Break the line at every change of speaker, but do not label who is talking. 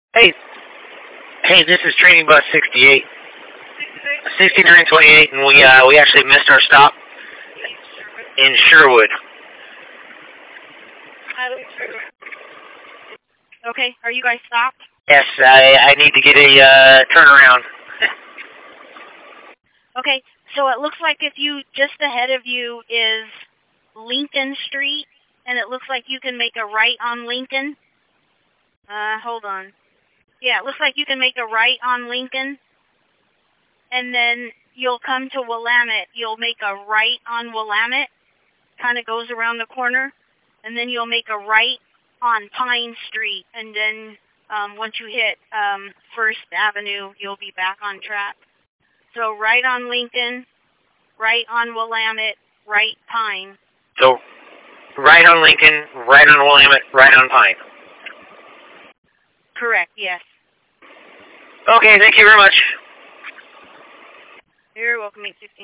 Hey, hey, this is Training Bus 68, 6928, and we actually missed our stop in Sherwood.
Okay, are you guys stopped?
Yes, I need to get a turnaround.
Okay, so it looks like if you, just ahead of you is Lincoln Street, and it looks like you can make a right on Lincoln. Hold on. Yeah, it looks like you can make a right on Lincoln, and then you'll come to Willamette. You'll make a right on Willamette, kind of goes around the corner, and then you'll make a right on Pine Street, and then once you hit First Avenue, you'll be back on track. So right on Lincoln, right on Willamette, right Pine.
So, right on Lincoln, right on Willamette, right on Pine.
Correct, yes.
Okay, thank you very much.
You're welcome, 815.